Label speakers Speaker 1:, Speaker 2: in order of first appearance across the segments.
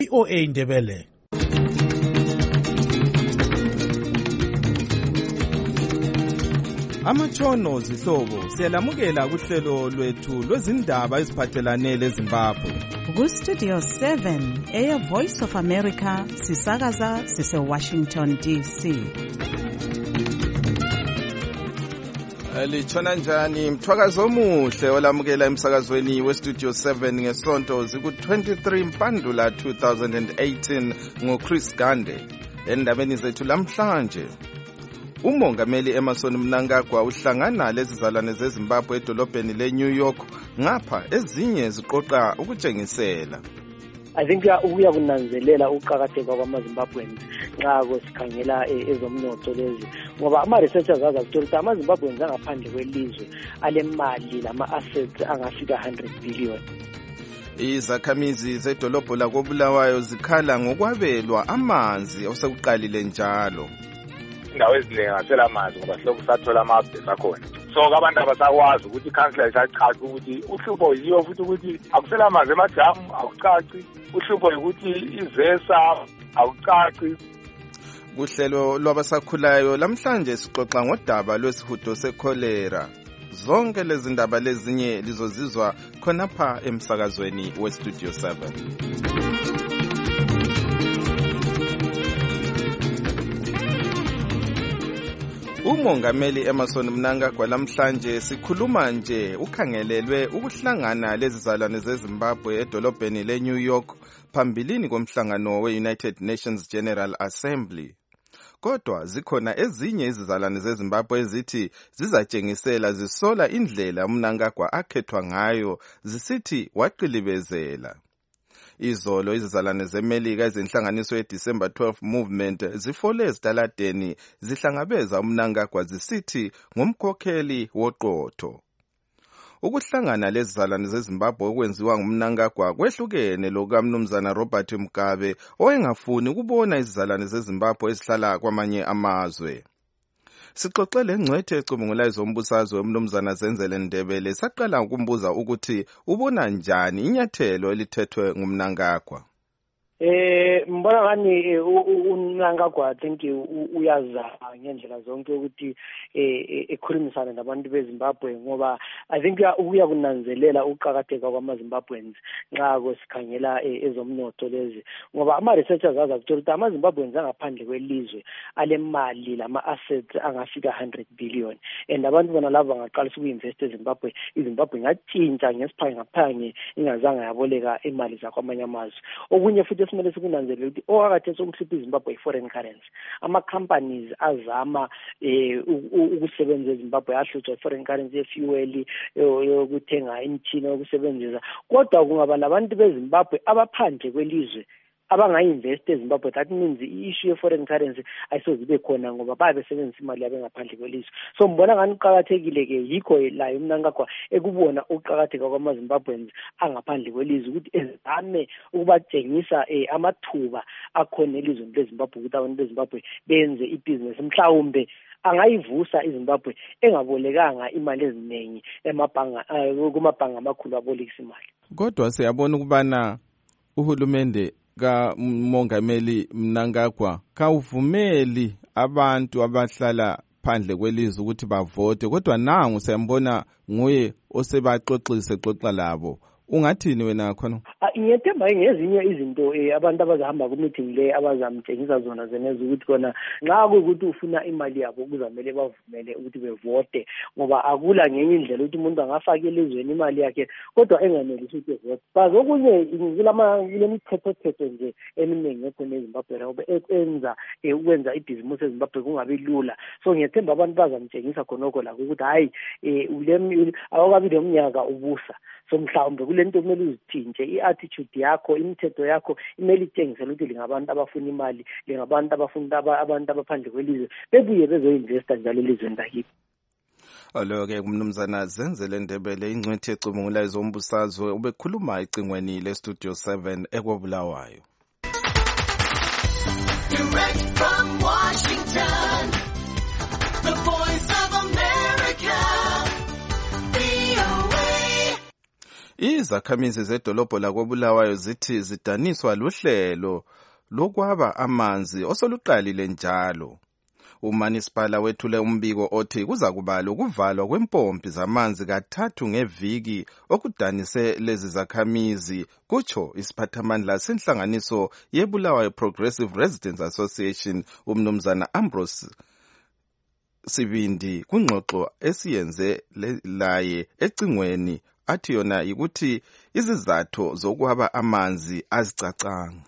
Speaker 1: VOA Indebele.
Speaker 2: Amatshono zihlobo siyalamukela kuhlelo lwethu lwezindaba eziphathelane leZimbabwe.
Speaker 3: Ku-Studio 7 Air Voice of America sisakaza sise-Washington DC.
Speaker 2: Litshona njani mthwakazo omuhle olamukela emsakazweni we-Studio 7 ngesonto ziku-23 Mpandula 2018 ngoChris Gande. Endabeni zethu lamhlanje, umongameli Emmerson Mnangagwa uhlangana lezizalwane zeZimbabwe edolobheni leNew York ngapha ezinye ziqoqa ukutshengisela.
Speaker 4: I think ukuya kunanzelela ukuqakatheka kwamaZimbabweans nxa sikhangela ezomnotho lezi, ngoba ama-researchers azakuthi ukuthi amaZimbabweans angaphandle kwelizwe alemali lama-assets angafika 100 billion.
Speaker 2: Izakhamizi zedolobho lakoBulawayo zikhala ngokwabelwa amanzi osekuqalile njalo.
Speaker 5: Indawo eziningi ngasela amanzi ngoba siloku sathola ama-updates akhona. So abantu abasakwazi ukuthi ikhansila isachaza ukuthi uhlupho yiyo futhi ukuthi akusela amanzi emajamu akucaci, uhlupho ukuthi izesa akucaci.
Speaker 2: Kuhlelo lwabasakhulayo lamhlanje sixoxa ngodaba lwesihudo sekholera. Zonke lezi ndaba lezinye lizozizwa khonapha emsakazweni we-Studio 7. Umongameli Emmerson Mnangagwa lamhlanje sikhuluma nje ukhangelelwe ukuhlangana lezizalwane zeZimbabwe edolobheni leNew York phambilini komhlangano we-United Nations General Assembly. Kodwa zikhona ezinye izizalwane zeZimbabwe ezithi zizatshengisela zisola indlela uMnangagwa akhethwa ngayo, zisithi waqilibezela. Izolo izizalwane zeMelika ezenhlanganiso ye-December 12 Movement zifole ezitaladeni zihlangabeza uMnangagwa zisithi ngumkhokheli woqotho. Ukuhlangana lezizalwane zeZimbabwe okwenziwa nguMnangagwa kwehlukene lokukaMnumzana Robert Mugabe owayengafuni ukubona izizalwane zeZimbabwe ezihlala kwamanye amazwe. Sixoxele ngcwethe ecubungula ezombusazwe uMnumzana Zenzele Ndebele saqala ukumbuza ukuthi ubona njani inyathelo elithethwe nguMnangagwa.
Speaker 4: Mbona ngani uMnangagwa I think uyazama ngendlela zonke ukuthi ekhulumisane nabantu beZimbabwe, ngoba I think uya kunanzelela ukuqakatheka kwamaZimbabweans nxa sikhangela ezomnotho lezi, ngoba ama-researchers azakuthi ukuthi amaZimbabweans angaphandle kwelizwe alemali lama-assets angafika 100 billion, and abantu bona labo bangaqalisa uku-invest eZimbabwe, iZimbabwe ingatshintsha ngesiphangiphangi ingazange yaboleka imali zakwamanye amazwe. Okunye futhi esimele sikunanzelela ukuthi okakhathesi sokuhlupha iZimbabwe i-foreign currency. Ama-companies azama ukusebenza eZimbabwe ahlutshwa i-foreign currency ye-fuel, yokuthenga imithini yokusebenzisa, kodwa kungaba labantu beZimbabwe abaphandle kwelizwe abanga-invest eZimbabwe. That means i-issue ye-foreign currency ayisozibe khona ngoba babe besebenzisa imali yabo ngaphandle kwelizwe. So mbona ngani kuqakathekile-ke yikho la uMnangagwa ekubona ukuqakatheka kwamaZimbabweans angaphandle kwelizwe ukuthi ezame ukubatshengisa amathuba akhona elizweni leZimbabwe ukuthi abantu beZimbabwe benze ibhizinesi, mhlawumbe angayivusa iZimbabwe engabolekanga imali eziningi kumabhanga amakhulu abolekisa imali.
Speaker 2: Kodwa siyabona ukubana uhulumende kamongameli Mnangagwa kawuvumeli abantu abahlala phandle kwelizwe ukuthi bavote, kodwa nangu siyambona nguye osebaxoxa labo. Ungathini wena khona?
Speaker 4: Ngiyethemba ngezinye izinto abantu abazahamba ku-meeting le abazamtshengisa zona zeneza ukuthi khona nxa kuyukuthi ufuna imali yabo kuzamele bavumele ukuthi bevote, ngoba akula ngenye indlela ukuthi umuntu angafaka elizweni imali yakhe kodwa enganelisi ukuthi evote. Bazokunye kulemithetho nje eminingi ekhona eZimbabwe ngoba enza ukwenza ibhizimusi eZimbabwe kungabi lula. So ngiyethemba abantu bazamtshengisa khonokho la ukuthi hayi awukabi lomnyaka ubusa. So mhlawumbe kule nto kumele uzithintshe i-attitude yakho, imithetho yakho imele itshengisele ukuthi lingabantu abafuna imali, lingabantu abafuna abantu abaphandle kwelizwe bebuye bezoinvesta njalo elizweni lakibo.
Speaker 2: Alo-ke kumnumzana Zenzele Ndebele ingcwethi ecubungula ezombusazwe ubekhuluma ecingweni le-Studio 7 eKobulawayo. Direct from Washington, the voice of America. Izakhamizi zedolobho lakoBulawayo zithi zidaniswa luhlelo lokwaba amanzi osoluqalile njalo. Umanisipala wethule umbiko othi kuza kuba lokuvalwa kwempompi zamanzi kathathu ngeviki okudanise lezi zakhamizi, kutsho isiphathamandla senhlanganiso yeBulawayo Progressive Residents Association umnumzana Ambrose Sibindi kungxoxo esiyenze laye ecingweni athi yona ukuthi izizathu zokwaba amanzi azicacanga.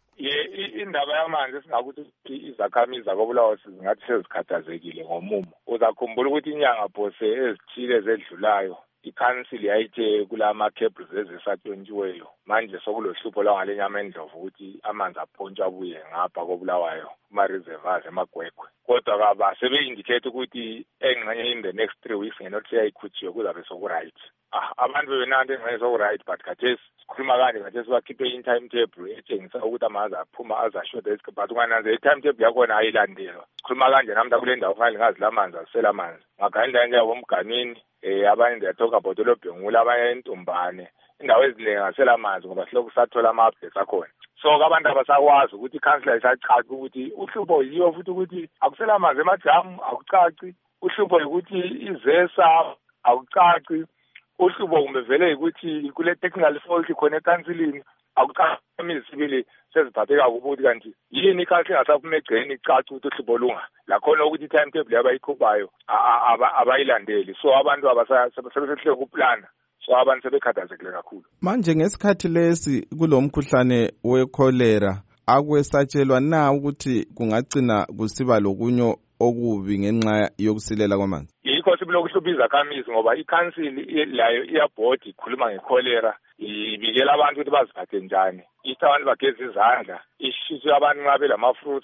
Speaker 5: Indaba yamanzi singakuthi izakhamizi zakoBulawayo zingathi sezikhathazekile ngomumo. Uzakhumbula ukuthi inyanga phose ezithile ezedlulayo ikhansili yayithe kulama cables ezisatshontshiweyo manje sokulohlupho lwangalenyama endlovu ukuthi amanzi aphontshwa abuye ngapha koBulawayo kuma-reservoirs emagwegwe. Kodwa kaba sebe-indicate ukuthi engxenye in the next 3 weeks ngenothi yayikhuthiwe kuzabe soku-right. Abantu bebenanto engxenye soku-right but khathesi sikhuluma kanje khathesi bakhiphe in-timetable etshengisa ukuthi amanzi aphuma azashoda esikhathi but ungananze i-timetable yakhona ayilandelwa. Sikhuluma kanje namhla kule ndawo fanele ngazi lamanzi asela amanzi. Ngaganda njengomganwini abanye they talk about olobhengula abanye entombane indawo eziningi ngasela amanzi ngoba siloku sathola ama-updates akhona. So abantu abasakwazi ukuthi i-council isacaci ukuthi uhlupho yiyo futhi ukuthi akusela amanzi emajamu akucaci, uhlupho ukuthi izesa akucaci, uhlupho kumbe vele ukuthi kule technical fault khona ekansilini akucaci. Izibili seziphatheka ukuthi kanti yini i-council ingasaphuma egceni icaci ukuthi uhlupho lunga lakhona ukuthi i-timetable yabayikhuphayo abayilandeli. So abantu sebesehle ukuplana. So abantu sebekhathazekile kakhulu.
Speaker 2: Manje ngesikhathi lesi kulomkhuhlane wekholera akwesatshelwa na ukuthi kungagcina kusiba lokunyo okubi ngenxa yokusilela kwamanzi?
Speaker 5: Yikho sibilokuhlupha izakhamizi ngoba ikhansili layo iyabhodi ikhuluma ngekholera ibikela abantu ukuthi baziphathe njani. Ithi abantu bageze izandla, ishise abantu nxa belamafruits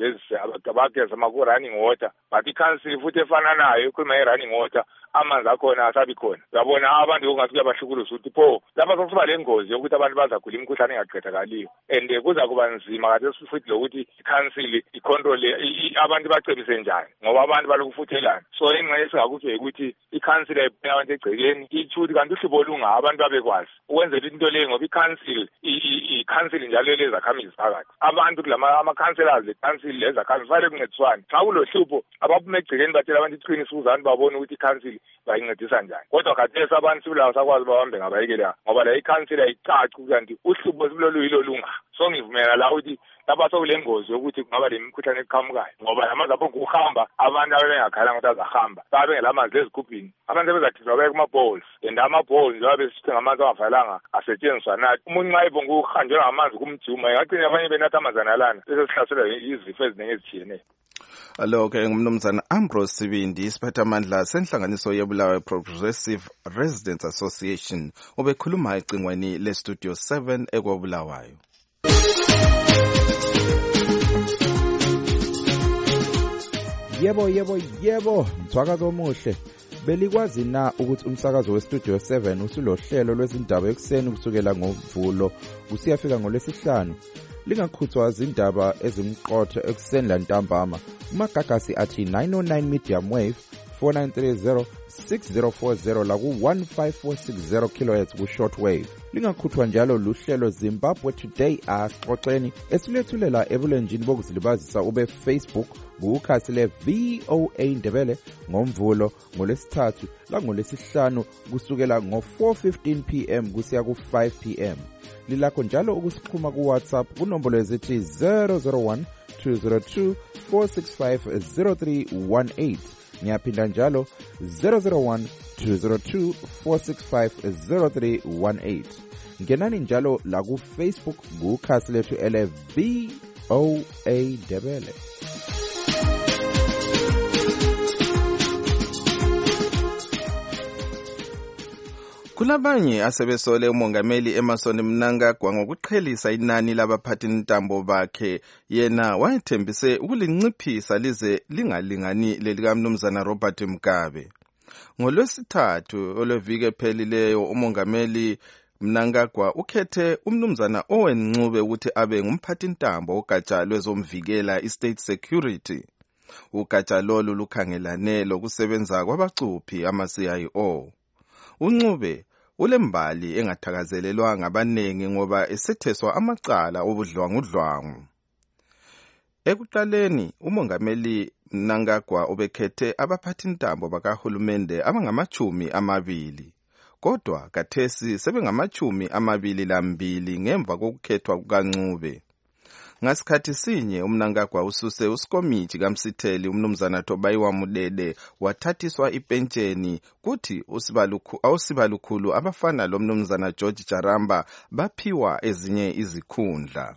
Speaker 5: abageze ama-running water, but ikhansili futhi efana nayo ikhuluma nge-running water amanzi akhona asabi khona. Uyabona abantu kungathi kuyabashukuluza ukuthi pho lapha sokuba lengozi yokuthi abantu bazagula imikhuhlane engaqedakaliyo and kuza kuba nzima khathesi futhi lokuthi ikhansili icontrole abantu bacebise njani ngoba abantu balokufuthelana. So ingxenye esingakutsho ukuthi ikhansili ayibheka abantu egcekeni itsho ukuthi kanti uhlupho lunga abantu babekwazi ukwenzela into leyo ngoba ikhansili njalo lezakhamizi phakathi abantu ama-councillors lekhansili lezakhamizi fanele kuncediswane. Xa kulohlupho abaphuma egcekeni batshela abantu iqiniso ukuze abantu babone ukuthi ikhansili bayincedisa njani. Kodwa khathesi abantu sibulawa sakwazi bahambe ngabayekela ngoba la ikhansili ayicaci kanti uhlupho sibuloluyilo lunga. So ngivumela la ukuthi lapha sokule ngozi yokuthi kungaba le mikhuhlane eqhamukayo ngoba lamanzi apho kuhamba abantu abengakhalanga ukuthi azahamba babengelamanzi ezigubhini abantu sebezathiswa baye kuma-bowls and ama-bowls njengoba besithe ngamanzi angafanelanga asetshenziswa nathi. Umuntu nxa ebonge ukuhanjelwa ngamanzi kumjuma engagcina abanye benatha amanzi analana bese sihlaselwa izifo eziningi ezitshiyeneyo.
Speaker 2: Alo-ke ngumnumzana Ambrose Sibindi isiphathamandla senhlanganiso yeBulawayo Progressive Residents Association ubekhuluma ecingweni leStudio 7 ekwaBulawayo.
Speaker 1: Yebo, mthwakazi omuhle. Belikwazi na ukuthi umsakazo weStudio 7 usulohlelo lwezindaba ekuseni kusukela ngoMvulo kusiyafika ngoLwesihlanu? Lingakhuthwa izindaba ezimqotho ekuseni lantambama. Umagagasi athi 909 medium wave 4930 6040 la ku-15460 kHz ku-short wave. Lingakhuthwa njalo luhlelo Zimbabwe Today Asixoxeni esilethulela ebulenjini bokuzilibazisa ube Facebook kukhasi le-VOA Ndebele ngoMvulo ngoLwesithathu langolwesihlanu kusukela ngo-4:15 PM kusiya ku-5 PM. Lilakho njalo ukusixhuma kuWhatsApp kunombolo ezithi 001 202 465 0318. Ngiyaphinda njalo 001 202 465 0318. Ngenani njalo la ku Facebook kukhasi lethu ele-VOA Ndebele.
Speaker 2: Kulabanye asebesole umongameli Emmerson Mnangagwa ngokuqhelisa inani labaphathintambo bakhe, yena wayethembise ukulinciphisa lize lingalingani lelikamnumzana Robert Mugabe. NgoLwesithathu olweviki ephelileyo umongameli Mnangagwa ukhethe umnumzana Owen Ncube ukuthi abe ngumphathintambo ugatsha lwezomvikela i-State Security. Ugatsha lolu lukhangelane lokusebenza kwabacuphi ama-CIO. uNcube ulembali engathakazelelwa ngabaningi ngoba esetheswa amacala obudlwangudlwangu. Ekuqaleni umongameli Mnangagwa ubekhethe abaphathintambo bakahulumende abangama-20, kodwa kathesi sebengama-22 ngemva kokukhethwa kukaNcube. Ngasikhathi sinye uMnangagwa ususe uSikomiti kaMsitheli umnumzana Tobayiwa Mudede wathathiswa ipentsheni, kuthi awusibalukhulu abafana lomnumzana George Jaramba baphiwa ezinye izikhundla.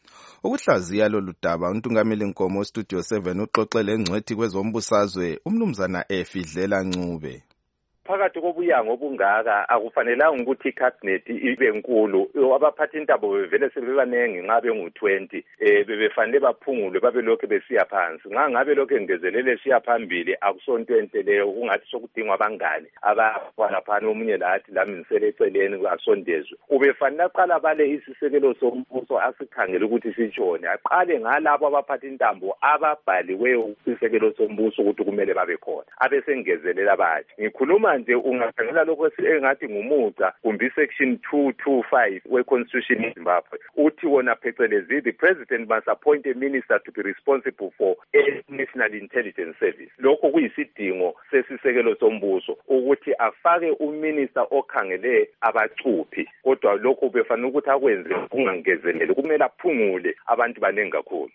Speaker 2: Ukuhlaziya lolu daba untungameli Nkomo Studio 7 uxoxele engcwethi kwezombusazwe umnumzana Efidlela Ncube.
Speaker 6: Phakathi kobuyango obungaka akufanelanga ukuthi icabinet ibe nkulu. Abaphathintambo bevele sebebanengi nxa bengu-20 bebefanele baphungulwe babe lokho besiya phansi. Ngabe lokho engezelele siya phambili akusonto enhle leyo, kungathi sokudingwa abangane abafana phana omunye lathi laminisele eceleni asondezwe. Ubefanele aqala bale isisekelo sombuso asikhangele ukuthi sitshone, aqale ngalabo abaphathintambo ababhaliweyo isisekelo sombuso ukuthi kumele babe khona, abesengezelela abathi. Ngikhuluma nje ungakhangela lokho engathi ngumuca kumbe section 225 we-Constitution eZimbabwe uthi wona phecelezi, the president must appoint a minister to be responsible for a national intelligence service. Lokho kuyisidingo sesisekelo sombuso ukuthi afake uminister okhangele abacuphi, kodwa lokho befanele ukuthi akwenze kungangezeleli, kumele aphungule abantu baningi kakhulu.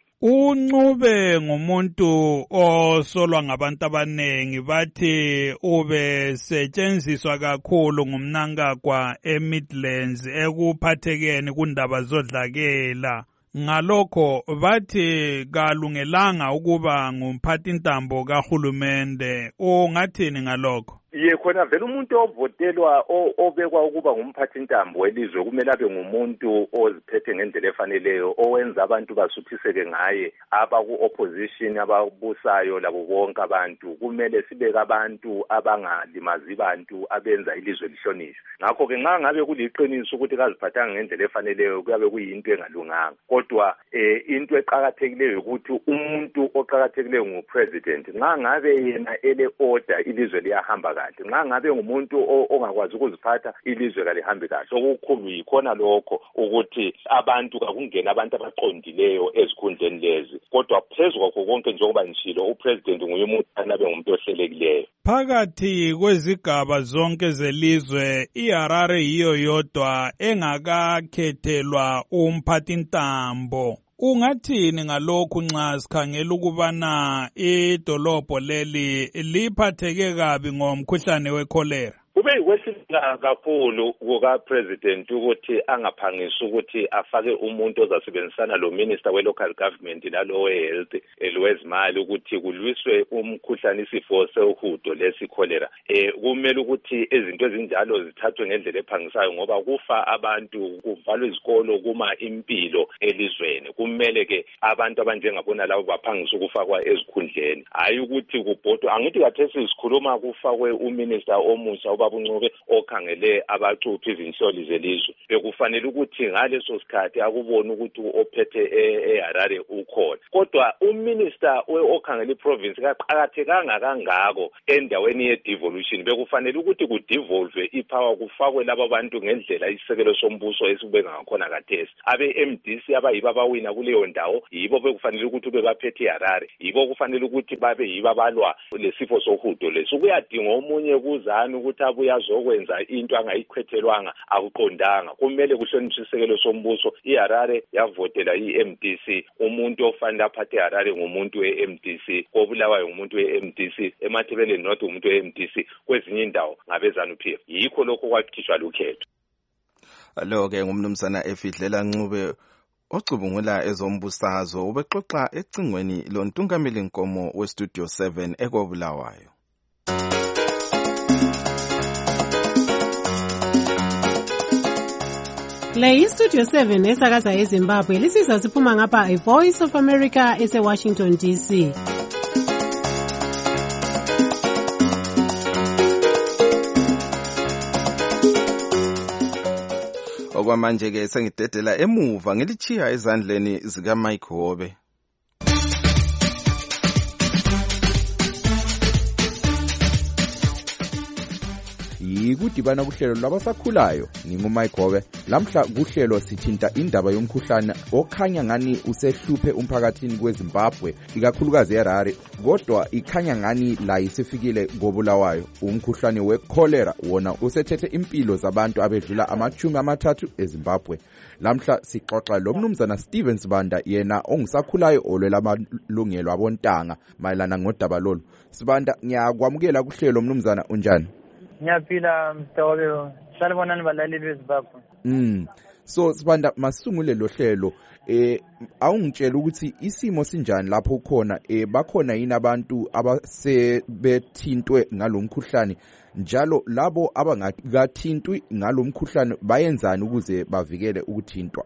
Speaker 7: uNcube ngumuntu osolwa ngabantu abanengi, bathi ube setshenziswa kakhulu ngumNangagwa eMidlands ekuphathekeni kundaba zodlakela. Ngalokho bathi kalungelanga ukuba ngumphathintambo kahulumende. Ungathini ngalokho?
Speaker 6: Khona vele umuntu ovotelwa obekwa ukuba ngumphathintambo welizwe kumele abe ngumuntu oziphethe ngendlela efaneleyo, owenza abantu basuthiseke ngaye, abaku-opposition ababusayo labo bonke abantu. Kumele sibeke abantu abangalimazi bantu abenza ilizwe lihlonishwe. Ngakho-ke nxa ngabe kuliqiniso ukuthi kaziphathanga ngendlela efaneleyo kuyabe kuyinto engalunganga. Kodwa into eqakathekileyo ukuthi umuntu oqakathekileyo ngupresident. Nxa ngabe yena ele-order ilizwe liyahamba kahle. Nxa ngabe ngumuntu ongakwazi ukuziphatha ilizwe kalihambi kahle. Okukhulu yikhona lokho ukuthi abantu kakungena abantu abaqondileyo ezikhundleni lezi. Kodwa phezu kwakho konke njengoba ngishilo, upresident nguye umuntu anabe ngumuntu ohlelekileyo.
Speaker 7: Phakathi kwezigaba zonke zelizwe iHarare yiyo yodwa engakakhethelwa umphathintambo. Ungathini ngalokhu nxa sikhangela ukubana idolobho leli liphatheke kabi ngomkhuhlane wekholera?
Speaker 6: Kube yikwesibanga kakhulu kuka-president ukuthi angaphangisi ukuthi afake umuntu ozasebenzisana lo minister we-local government lalo we-health lwezimali ukuthi kulwiswe umkhuhlane isifo sehudo lesikholera. Kumele ukuthi izinto ezinjalo zithathwe ngendlela ephangisayo ngoba kufa abantu, kuvalwe izikolo, kuma impilo elizweni. Kumele ke abantu abanjengabona labo baphangisa ukufakwa ezikhundleni, hayi ukuthi kubhodwa. Angithi kathesi sikhuluma kufakwe uminister omusha uNcube okhangele abacuphi izinhloli zelizwe. Bekufanele ukuthi ngaleso sikhathi akubone ukuthi ophethe eHarare ukhona. Kodwa uminister okhangele iprovince kaqakathekanga kangako endaweni ye-devolution. Bekufanele ukuthi kudevolve ipower kufakwe laba bantu ngendlela isisekelo sombuso esibeka ngakhona kathesi. Abe-MDC abayibo abawina kuleyo ndawo yibo bekufanele ukuthi bebaphethe eHarare, yibo kufanele ukuthi babe yibo abalwa lesifo sohudo leso. Kuyadinga omunye kuzana ukuthi uyazokwenza into angayikhwethelwanga akuqondanga. Kumele kuhlonishwe isekelo sombuso. iHarare yavotela iMDC, umuntu ofanele aphathe iHarare ngumuntu weMDC, koBulawayo ngumuntu weMDC, eMathebeleni North ngumuntu weMDC, kwezinye indawo ngabeZANU-PF. Yikho lokho kwakhishwa lukhetho.
Speaker 2: Lo-ke ngumnumzana Efidlela Ncube ocubungula ezombusazwe, ubexoxa ecingweni lontungameli Nkomo weStudio 7 ekoBulawayo.
Speaker 8: Le iStudio 7 esakaza eZimbabwe lisizwa siphuma ngapha iVoice of America eseWashington DC.
Speaker 2: Okwamanje-ke sengidedela emuva ngilichiya ezandleni zikaMike Hobe.
Speaker 1: yikudibana kuhlelo lwabasakhulayo. Ngingumike Gobe. Lamhla kuhlelo sithinta indaba yomkhuhlane okhanya ngani usehluphe umphakathini kweZimbabwe, ikakhulukazi eHarare, kodwa ikhanya ngani la isifikile koBulawayo. Umkhuhlane wecholera wona usethethe impilo zabantu abedlula 30 eZimbabwe. Lamhla sixoxa lo mnumzana Steven Sibanda, yena ongusakhulayo olwela amalungelo abontanga mayelana ngodaba lolu. Sibanda, ngiyakwamukela kuhlelo mnumzana, unjani?
Speaker 9: Ngiyaphila Mhlolo, salibonani balaleli beZimbabwe.
Speaker 1: So Sibanda, masungule lo hlelo, awungitshela ukuthi isimo sinjani lapho khona, bakhona yini abantu abasebethintwe ngalomkhuhlane, njalo labo abangakathintwi ngalomkhuhlane bayenzani ukuze bavikele ukuthintwa?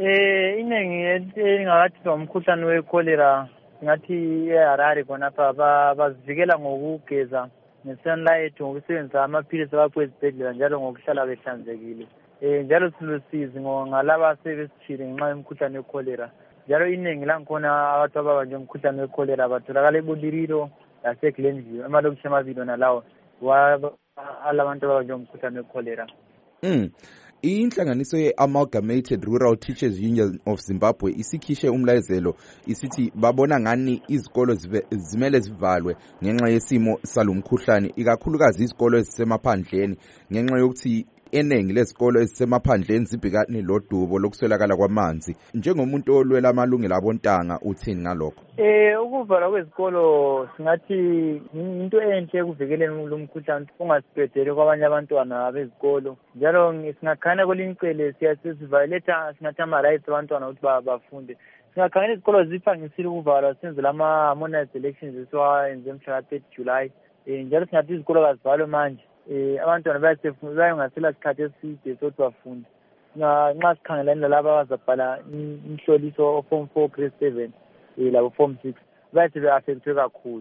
Speaker 9: Iningi engakathi umkhuhlane wecholera ngathi eHarare khonapha bazivikela ngokugeza ngesunlight, ngokusebenzisa amaphilisi abaphiwe ezibhedlela, njalo ngokuhlala behlanzekile. Njalo silusizi ngalaba asebesithile ngenxa yomkhuhlane wecholera. Njalo iningi langikhona abantu ababanjwe umkhuhlane wecholera batholakala eBuliriro laseGlenview, amalokitshi amabili nalawo alabantu ababanjwe umkhuhlane wecholera.
Speaker 1: Inhlanganiso ye-Amalgamated Rural Teachers Union of Zimbabwe isikhishwe umlayezelo isithi babona ngani izikolo zimele zivalwe ngenxa yesimo salomkhuhlane, ikakhulukazi izikolo ezisemaphandleni, ngenxa yokuthi eningi lezikolo ezisemaphandleni zibhekane lodubo lokuswelakala kwamanzi. Njengomuntu olwela amalungelo abontanga, uthini ngalokho?
Speaker 9: Ukuvalwa kwezikolo singathi into enhle ekuvikeleni lo mkhuhlane ungasibhedeli kwabanye abantwana bezikolo. Njalo singakhanya kwelinye icele siyasivaletha, singathi ama-rights abantwana ukuthi bafunde. Singakhanya izikolo ziphangisile ukuvalwa, senzela ama-harmonized elections esiwayenze mhla ka-3 July. Njalo singathi izikolo kazivalwe manje. Abantwana bayangasela isikhathi eside sokuthi bafunde. Nxa sikhangelani lalaba abazabhala imhloliso form 4 grade 7 labo form 6 bathi be-affectwe kakhulu.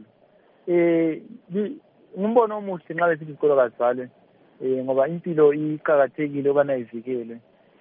Speaker 9: Ngumbono omuhle nxa besithi izikolo kazivalwe, ngoba impilo iqakathekile ukubana ivikelwe.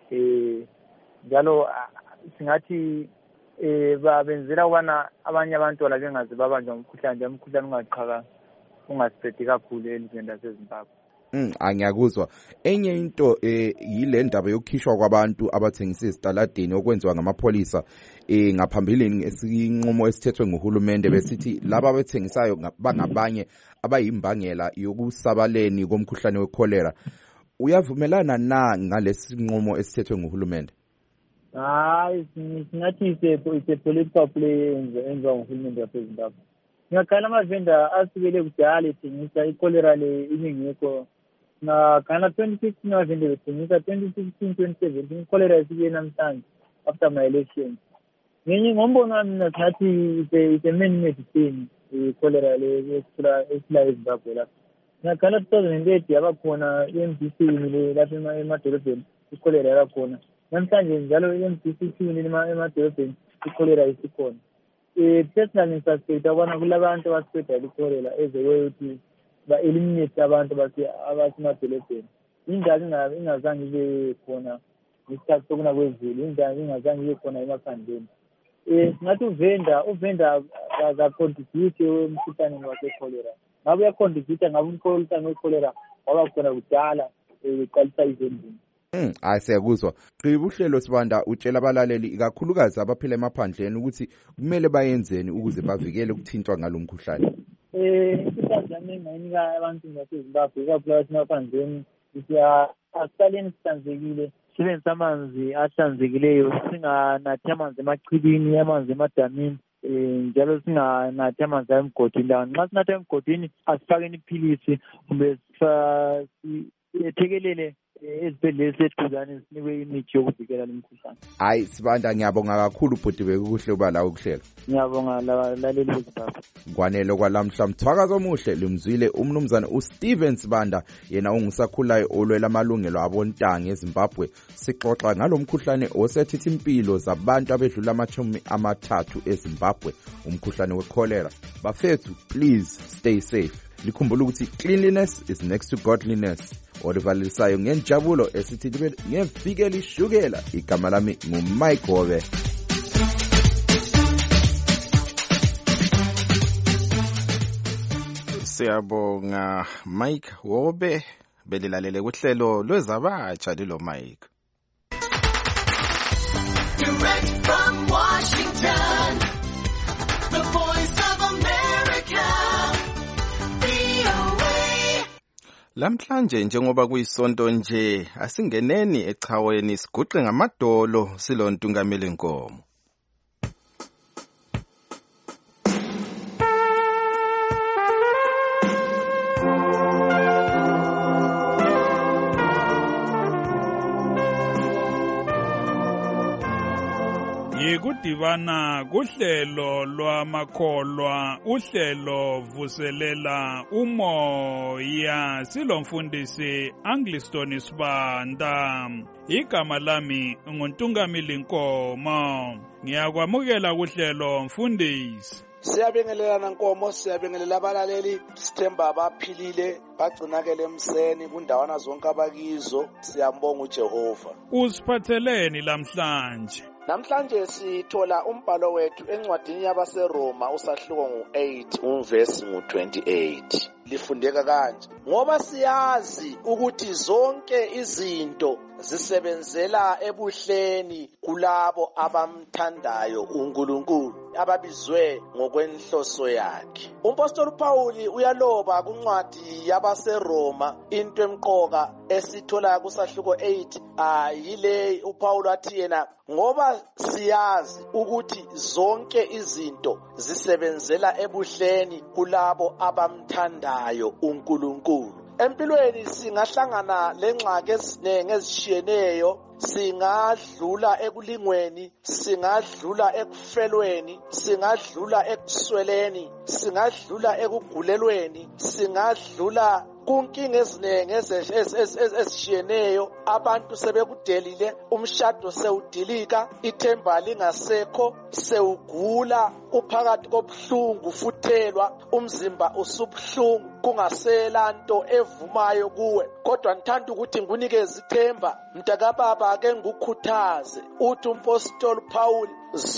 Speaker 9: Njalo singathi babenzela ukubana abanye abantwana bengaze babanjwa umkhuhlane, njalo umkhuhlane ungasiphethi kakhulu elizweni laseZimbabwe.
Speaker 1: Angiyakuzwa. Enye into yile ndaba yokukhishwa kwabantu abathengisa ezitaladeni okwenziwa ngamapholisa ngaphambilini, isinqumo esithethwe nguhulumende besithi laba abethengisayo bangabanye abayimbangela yokusabaleni komkhuhlane wecholera. Uyavumelana na ngalesi sinqumo esithethwe nguhulumende?
Speaker 9: Hayi, singathi ise political play enziwa nguhulumende waseZimbabwe. Ngakhala amavenda asukele kudala ethengisa icholera le ingekho. Ngakhala 2016 amavenda bethengisa, 2016 2017 icholera isike namhlanje after my election. Ngombono wami mina singathi ise main medicine icholera le esila eZimbabwe lapha. Ngakhala 2008 yabakhona i-MDC le lapha emadolobheni icholera yabakhona. Namhlanje njalo i-MDC emadolobheni icholera isikhona. Personally suspect abana kulabantu abasiphetha icholera ezewe ukuthi ba-eliminate abantu abasemadolobheni. Indaba ingazange ibe khona ngesikhathi sokuna kwezulu, indaba ingazange ibe khona emaphandleni. Singathi uvenda akacontribute emkhuhlaneni wasecholera. Ngabe uyacontribute, ngabe umkhuhlane wecholera waba khona kudala uqalisa izindlu.
Speaker 1: Siyakuzwa. Qiba uhlelo Sibanda, utshela abalaleli ikakhulukazi abaphila emaphandleni ukuthi kumele bayenzeni ukuze bavikele ukuthintwa ngalomkhuhlane.
Speaker 9: Isikhathi engayinika abantu baseZimbabwe ikakhulukazi emaphandleni, asisaleni sihlanzekile, sisebenzise amanzi ahlanzekileyo, singanathi amanzi emachibini, amanzi emadamini, njalo singanathi amanzi emgodini. Nxa sinatha emgodini asifakeni iphilisi kumbe sithekelele ezibhedlela eseduzane sinikwe imithi yokuvikela lemkhuhlane.
Speaker 1: Hayi Sibanda, ngiyabonga kakhulu bhuti bekuhle uba la ukuhlela.
Speaker 9: Ngiyabonga lalaleli beZimbabwe.
Speaker 1: Kwanele kwalamhla mthwakazo omuhle limzwile umnumzana uSteven Sibanda, yena ongusakhulayo olwela amalungelo abontanga eZimbabwe. Sixoxa ngalomkhuhlane osethethe impilo zabantu abedlula 30 eZimbabwe, umkhuhlane wecholera. Bafethu, please stay safe. Likhumbula ukuthi cleanliness is next to godliness. Olivalisayo ngenjabulo esithi libe ngevikeli shukela. Igama lami nguMike Gobe.
Speaker 2: Siyabonga Mike Gobe. belilalele kuhlelo lwezabatsha lilo Mike.
Speaker 10: Direct from Washington, the Voice of America, VOA.
Speaker 2: Lamhlanje njengoba kuyisonto nje asingeneni echaweni siguqe ngamadolo silontungameli Nkomo.
Speaker 7: Yikudibana kuhlelo lwamakholwa uhlelo vuselela umoya silomfundisi Angliston Sibanda. Igama lami nguNtungameli Nkomo. Ngiyakwamukela kuhlelo mfundisi.
Speaker 11: Siyabingelelana Nkomo, siyabingelela abalaleli, sithemba abaphilile bagcinakele emseni kundawana zonke abakizo. Siyambonga uJehova.
Speaker 7: Usiphatheleni lamhlanje?
Speaker 11: Namhlanje sithola umbhalo wethu encwadini yabaseRoma usahluko ngo-8 uvesi ngo-28. Lifundeka kanje: ngoba siyazi ukuthi zonke izinto zisebenzela ebuhleni kulabo abamthandayo uNkulunkulu, ababizwe ngokwenhloso yakhe. Umpostoli Pauli uyaloba kuncwadi yabaseRoma into emqoka esithola kusahluko 8 yile uPaul athi yena ngoba siyazi ukuthi zonke izinto zisebenzela ebuhleni kulabo abamthandayo uNkulunkulu. Empilweni singahlangana lengxaki ezinenge ezishiyeneyo, singadlula ekulingweni, singadlula ekufelweni, singadlula ekusweleni, singadlula ekugulelweni, singadlula kunkinga ezinenge ezishiyeneyo. Abantu sebekudelile, umshado sewudilika, ithemba lingasekho, sewugula, uphakathi kobuhlungu futhelwa, umzimba usubhlungu, kungasela nto evumayo kuwe. Kodwa ngithanda ukuthi ngunikeze ithemba, mntakababa ake ngukhuthaze. Uthi umpostoli Paul,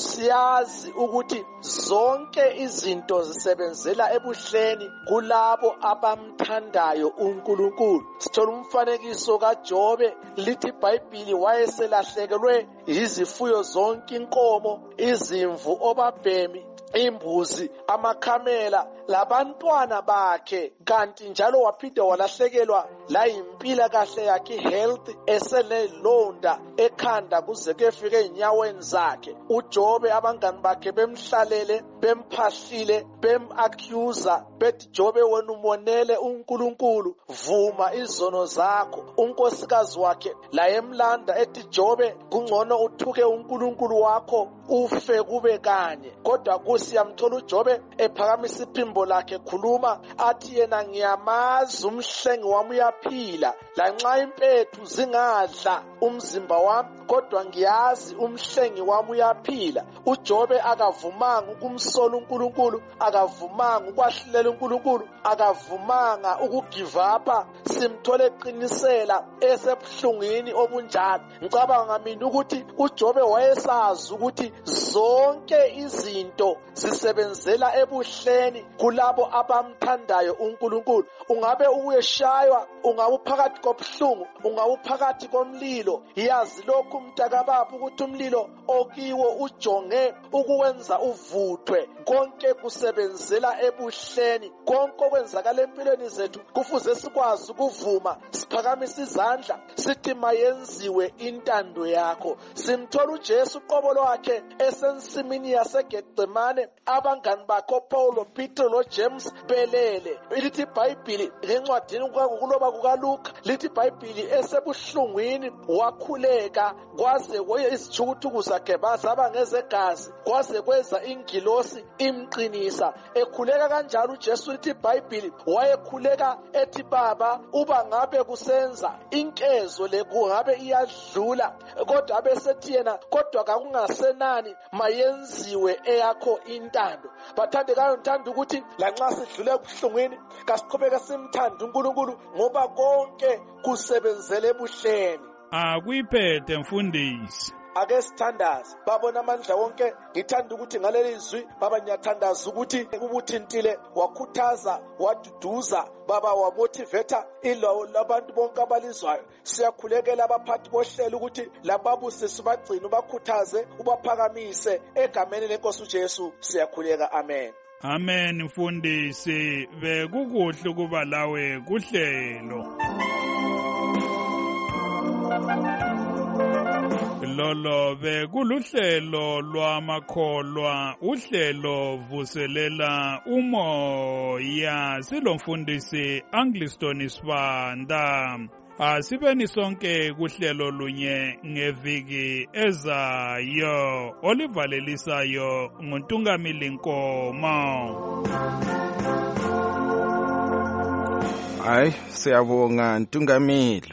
Speaker 11: siyazi ukuthi zonke izinto zisebenzela ebuhleni kulabo abamthandayo uNkulunkulu. Sithola umfanekiso kaJobe, lithi iBhayibhili wayeselahlekelwe izifuyo zonke, inkomo, izimvu, obabhemi, imbuzi, amakhamela labantwana bakhe, kanti njalo waphinde walahlekelwa la impila kahle yakhe, health, eselelonda ekhanda kuze kuyefika enyaweni zakhe. uJobe abangani bakhe bemhlalele, bemphahlile, bem-accuser, bethi Jobe wena umonele uNkulunkulu, vuma izono zakho. Unkosikazi wakhe la emlanda ethi Jobe kungcono uthuke uNkulunkulu wakho ufe kube kanye. Kodwa kusiyamthola uJobe ephakamisa iphimbo lakhe, khuluma athi yena ngiyamazi umhlengi wami uyaphila, lanxa impethu zingadla umzimba wami, kodwa ngiyazi umhlengi wami uyaphila. uJobe akavumanga ukumsola uNkulunkulu, akavumanga ukwahlulela uNkulunkulu, akavumanga ukugive up. Simthole eqinisela esebuhlungwini obunjalo. Ngicabanga mina ukuthi uJobe wayesazi ukuthi zonke izinto zisebenzela ebuhleni kulabo abamthandayo uNkulunkulu. Ungabe uyeshaywa, ungabe uphakathi kobuhlungu, ungabe uphakathi komlilo, yazi lokhu mntakababa ukuthi umlilo okiwo ujonge ukuwenza uvuthwe. Konke kusebenzela ebuhleni. Konke okwenzakala empilweni zethu kufuze sikwazi ukuvuma, siphakamise izandla, sithi mayenziwe intando yakho. Simthola uJesu uqobo lwakhe esensimini yaseGetsemane, abangani bakhe Paulo, Peter loJames belele. Lithi iBhayibhili encwadini kuloba kukaLuka, lithi iBhayibhili esebuhlungwini wakhuleka kwaze izithukuthuku zakhe bazaba ngezegazi, kwaze kweza ingilosi imqinisa. Ekhuleka kanjalo uJesu, lithi iBhayibhili wayekhuleka ethi Baba, uba ngabe kusenza inkezo le kungabe iyadlula, kodwa abesethi yena kodwa kakungasenani, mayenziwe eyakho intando. Bathandekayo, ngithanda ukuthi lanxa sidlule ebuhlungwini kasiqhubeke simthande uNkulunkulu, ngoba konke kusebenzele ebuhleni.
Speaker 7: Akuyiphethe mfundisi.
Speaker 11: ake sithandaze babona amandla wonke. Ngithanda ukuthi ngaleli izwi baba ngiyathandaza ukuthi ubuthintile wakhuthaza waduduza baba wamotivate ilo labantu bonke abalizwayo. Siyakhulekela abaphathi bohlelo ukuthi lababuse sibagcina ubakhuthaze ubaphakamise egameni lenkosi uJesu siyakhuleka. Amen.
Speaker 7: Amen. Mfundisi, bekukuhle kuba lawe kuhlelo. Lolo bekuluhlelo lwamakholwa, uhlelo vuselela umoya. Silomfundisi Angliston Sibanda. Asibeni sonke kuhlelo lunye ngeviki ezayo. Olivalelisayo nguNtungamili Nkomo.
Speaker 2: Hayi, siyabonga Ntungamili.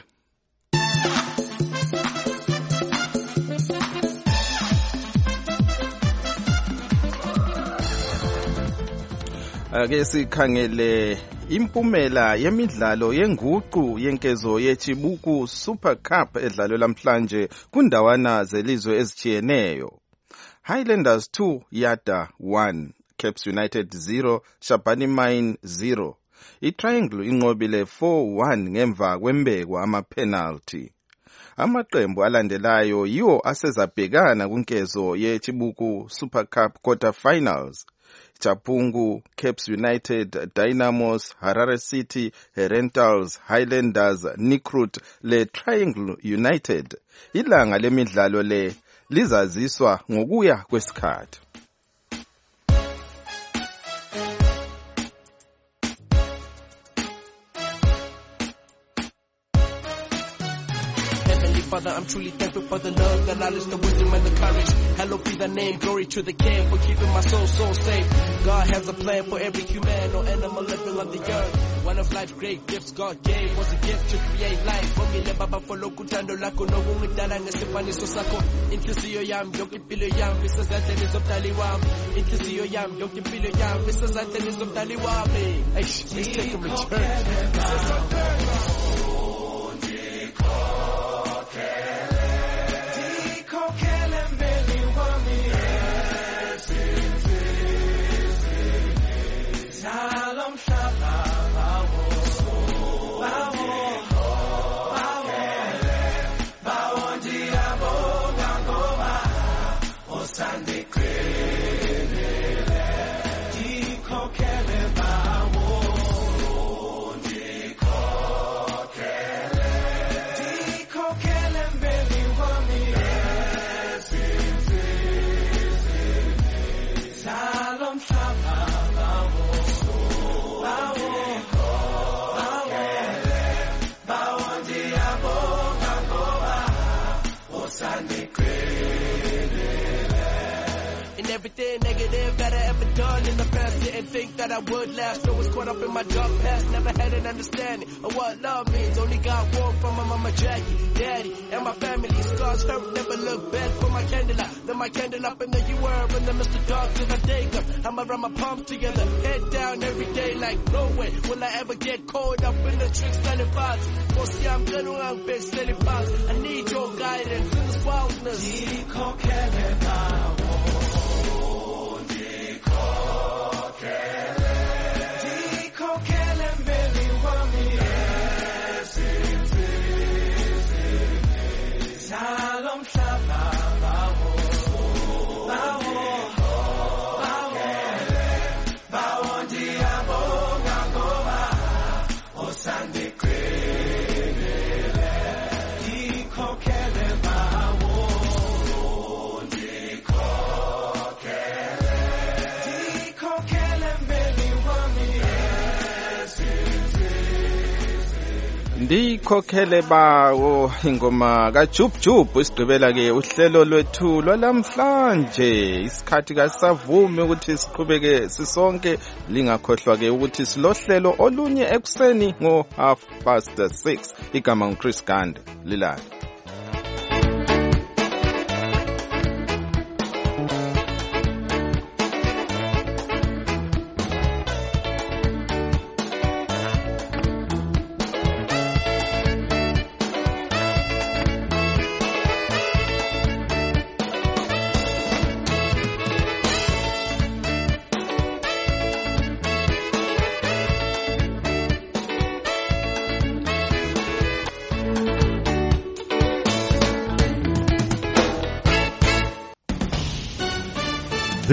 Speaker 2: Ake sikhangele impumela yemidlalo yenguqu yenkezo yeChibuku Super Cup edlalwe namhlanje kundawana zelizwe ezitshiyeneyo. Highlanders 2 Yada 1, Caps United 0, Shabani Mine 0. I-Triangle inqobile 4-1 ngemva kwembekwa ama-penalty. Amaqembu alandelayo yiwo asezabhekana kunkezo yeChibuku Super Cup quarter-finals. Chapungu, Caps United, Dynamos, Harare City, Herentals, Highlanders, Nikrut le Triangle United. Ilanga lemidlalo le lizaziswa ngokuya kwesikhathi.
Speaker 12: Father, I'm truly thankful for the love, the knowledge, the wisdom, and the courage. Hallowed be the name, glory to the King for keeping my soul so safe. God has a plan for every human or animal living on the earth. One of life's great gifts God gave was a gift to create life. Omile baba follow kutando lako no ngidala ngesifaniso sakho. Inhliziyo yami yonke impilo yami isezandleni zomdali wami. Inhliziyo yami yonke impilo yami isezandleni zomdali wami. Let's take a return. Everything negative that I ever done in the past, didn't think that I would last. I was caught up in my dark past, never had an understanding of what love means. Only got warm from my mama Jackie, daddy, and my family. Scars hurt, never look bad for my candlelight. Then my candle up in the U-World, and then Mr. Dark till I take up. I'ma run my palms together, head down every day like no way will I ever get caught up in the tricks selling box. Well, see, I'm gonna run big selling box. I need your guidance in this wildness.
Speaker 2: Ndikhokhele bawo ingoma kaJubjub isigqibela ke uhlelo lwethu lwalamhlanje. Isikhathi kasavumi ukuthi siqhubeke sisonke, lingakhohlwa ke ukuthi silohlelo olunye ekuseni ngo 6:30. Igama nguChris Gande lilala.